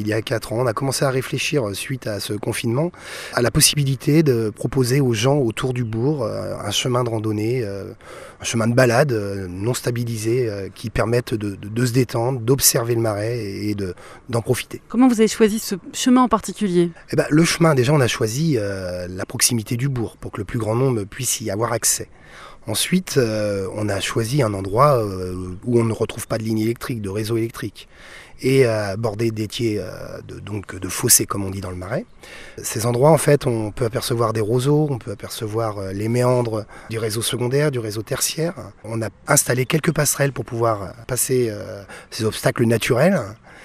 il y a 4 ans, on a commencé à réfléchir suite à ce confinement à la possibilité de proposer aux gens autour du bourg un chemin de randonnée, un chemin de balade non stabilisé qui permette de se détendre, d'observer le marais et d'en profiter. Comment vous avez choisi ce chemin en particulier ? Le chemin, déjà on a choisi la proximité du bourg pour que le plus grand nombre puisse y avoir accès. Ensuite, on a choisi un endroit où on ne retrouve pas de ligne électrique, de réseau électrique, et bordé d'étiers, de fossés comme on dit dans le marais. Ces endroits, en fait, on peut apercevoir des roseaux, on peut apercevoir les méandres du réseau secondaire, du réseau tertiaire. On a installé quelques passerelles pour pouvoir passer ces obstacles naturels.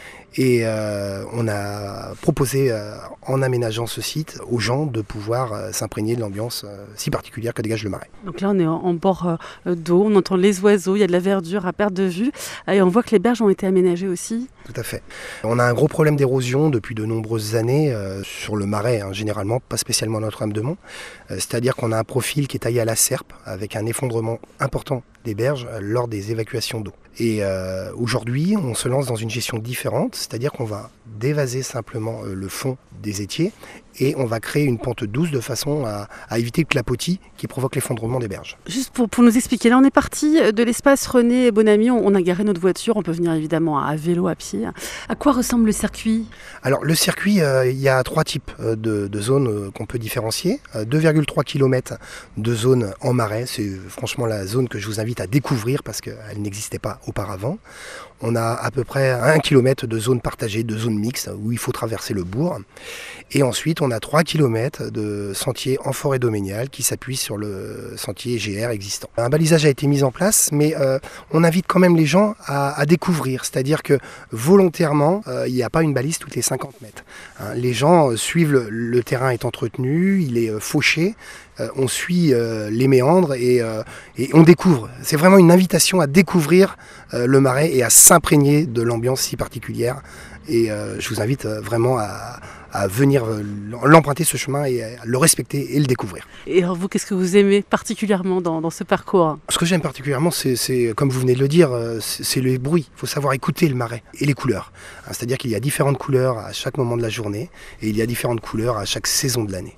Et on a proposé, en aménageant ce site, aux gens de pouvoir s'imprégner de l'ambiance si particulière que dégage le marais. Donc là, on est en bord d'eau, on entend les oiseaux, il y a de la verdure à perte de vue. Et on voit que les berges ont été aménagées aussi. Tout à fait. On a un gros problème d'érosion depuis de nombreuses années sur le marais, généralement, pas spécialement à Notre-Dame-de-Mont. C'est-à-dire qu'on a un profil qui est taillé à la serpe, avec un effondrement important des berges lors des évacuations d'eau. Et aujourd'hui, on se lance dans une gestion différente, c'est-à-dire qu'on va dévaser simplement le fond des étiers et on va créer une pente douce de façon à éviter le clapotis qui provoque l'effondrement des berges. Juste pour nous expliquer, là on est parti de l'espace René Bonamy, on a garé notre voiture, on peut venir évidemment à vélo, à pied. À quoi ressemble le circuit ? Alors le circuit, il y a 3 types de zones qu'on peut différencier. 2,3 km de zone en marais, c'est franchement la zone que je vous invite à découvrir parce qu'elle n'existait pas auparavant. On a à peu près 1 km de zone partagée, de zone mixte où il faut traverser le bourg. Et ensuite, on a 3 km de sentiers en forêt domaniale qui s'appuient sur le sentier GR existant. Un balisage a été mis en place, mais on invite quand même les gens à découvrir. C'est-à-dire que volontairement, il n'y a pas une balise toutes les 50 mètres. Les gens suivent, le terrain est entretenu, il est fauché. On suit les méandres et on découvre. C'est vraiment une invitation à découvrir le marais et à s'imprégner de l'ambiance si particulière. Et je vous invite vraiment à venir l'emprunter ce chemin et à le respecter et le découvrir. Et alors vous, qu'est-ce que vous aimez particulièrement dans ce parcours ? Ce que j'aime particulièrement, c'est comme vous venez de le dire, c'est le bruit. Il faut savoir écouter le marais et les couleurs. C'est-à-dire qu'il y a différentes couleurs à chaque moment de la journée et il y a différentes couleurs à chaque saison de l'année.